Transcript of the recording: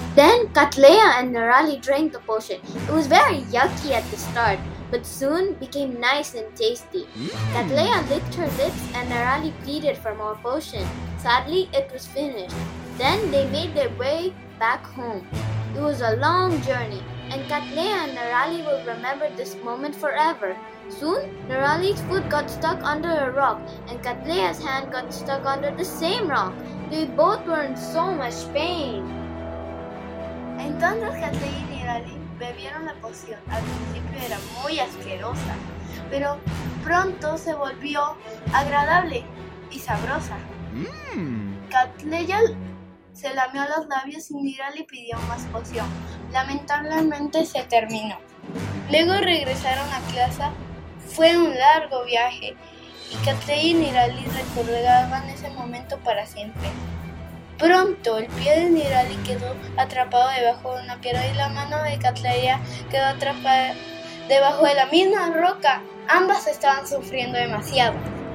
Then Katleya and Nerali drank the potion. It was very yucky at the start, but soon became nice and tasty. Katleya licked her lips and Nerali pleaded for more potion. Sadly, it was finished. Then they made their way back home. It was a long journey, and Katleya and Nerali will remember this moment forever. Soon, Nerali's foot got stuck under a rock, and Katleya's hand got stuck under the same rock. They both were in so much pain. Entonces Katleya y Nerali bebieron la poción. Al principio era muy asquerosa, pero pronto se volvió agradable y sabrosa. Katleya se lamió los labios y Nerali pidió más poción. Lamentablemente se terminó. Luego regresaron a casa. Fue un largo viaje y Katleya y Nerali recordaban ese momento para siempre. Pronto el pie de Nerali quedó atrapado debajo de una piedra y la mano de Katleya quedó atrapada debajo de la misma roca. Ambas estaban sufriendo demasiado.